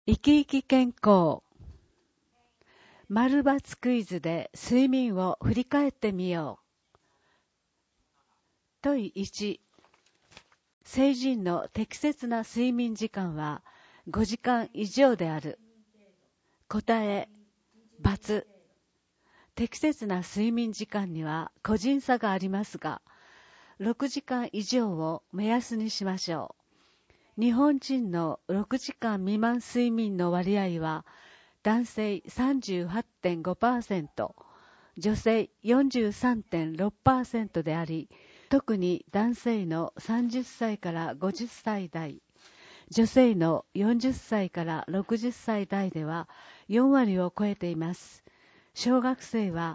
生き生き健康丸×クイズで睡眠を振り返ってみよう。問1、成人の適切な睡眠時間は5時間以上である。答え、×。適切な睡眠時間には個人差がありますが、6時間以上を目安にしましょう。日本人の6時間未満睡眠の割合は男性 38.5%、女性 43.6% であり、特に男性の30歳から50歳代、女性の40歳から60歳代では4割を超えています。小学生は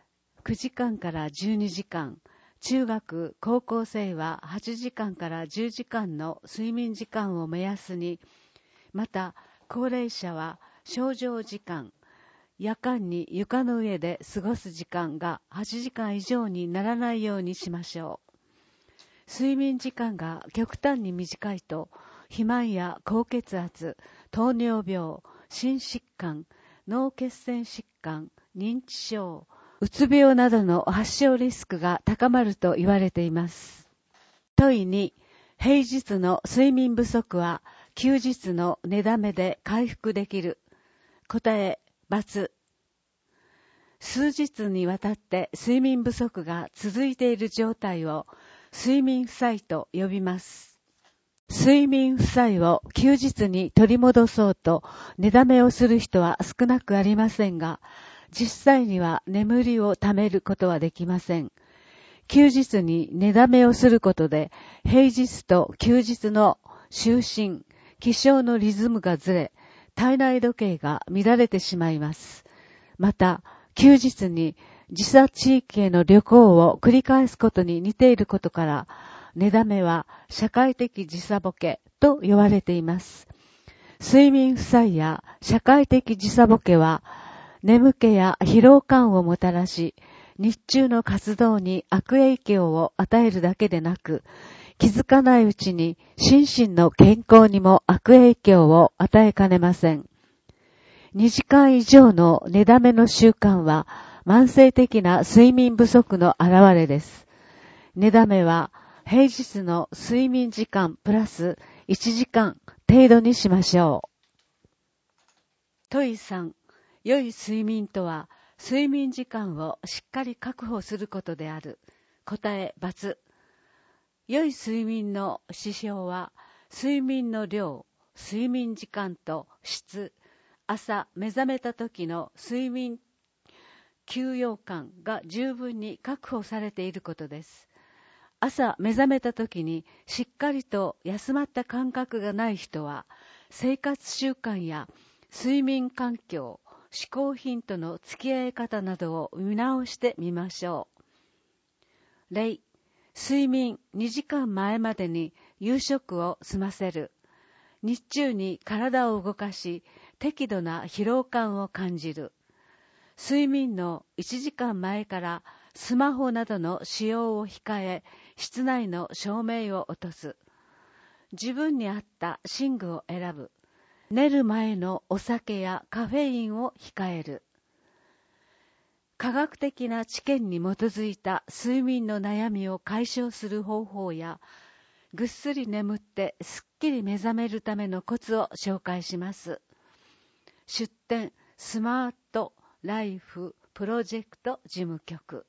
9時間から12時間、中学・高校生は8時間から10時間の睡眠時間を目安に、また高齢者は床上時間、夜間に床の上で過ごす時間が8時間以上にならないようにしましょう。睡眠時間が極端に短いと、肥満や高血圧、糖尿病、心疾患、脳血栓疾患、認知症、うつ病などの発症リスクが高まると言われています。問2、平日の睡眠不足は休日の寝だめで回復できる。答え、×。数日にわたって睡眠不足が続いている状態を睡眠負債と呼びます。睡眠負債を休日に取り戻そうと寝だめをする人は少なくありませんが、実際には眠りをためることはできません。休日に寝だめをすることで、平日と休日の就寝、起床のリズムがずれ、体内時計が乱れてしまいます。また、休日に時差地域への旅行を繰り返すことに似ていることから、寝だめは社会的時差ボケと呼ばれています。睡眠負債や社会的時差ボケは、眠気や疲労感をもたらし、日中の活動に悪影響を与えるだけでなく、気づかないうちに心身の健康にも悪影響を与えかねません。2時間以上の寝だめの習慣は慢性的な睡眠不足の表れです。寝だめは平日の睡眠時間プラス1時間程度にしましょう。問3、良い睡眠とは睡眠時間をしっかり確保することである。答え、×。良い睡眠の指標は睡眠の量、睡眠時間と質、朝目覚めた時の睡眠休養感が十分に確保されていることです。朝目覚めた時にしっかりと休まった感覚がない人は、生活習慣や睡眠環境、嗜好品との付き合い方などを見直してみましょう。例、睡眠2時間前までに夕食を済ませる。日中に体を動かし、適度な疲労感を感じる。睡眠の1時間前からスマホなどの使用を控え、室内の照明を落とす。自分に合った寝具を選ぶ。寝る前のお酒やカフェインを控える。科学的な知見に基づいた睡眠の悩みを解消する方法や、ぐっすり眠ってすっきり目覚めるためのコツを紹介します。出典スマートライフプロジェクト事務局。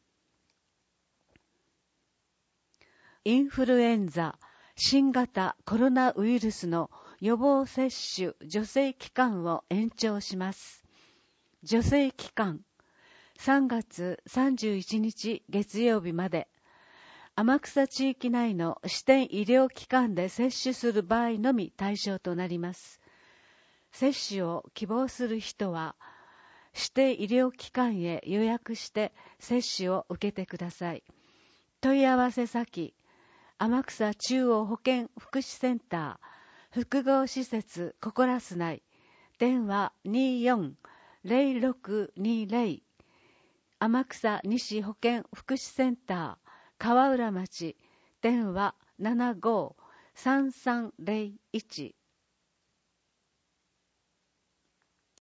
インフルエンザ、新型コロナウイルスの予防接種助成期間を延長します。助成期間、3月31日月曜日まで、天草地域内の指定医療機関で接種する場合のみ対象となります。接種を希望する人は、指定医療機関へ予約して接種を受けてください。問い合わせ先、天草中央保健福祉センター、複合施設ココラス内、電話 24-0620、天草西保健福祉センター、川浦町、電話 75-3301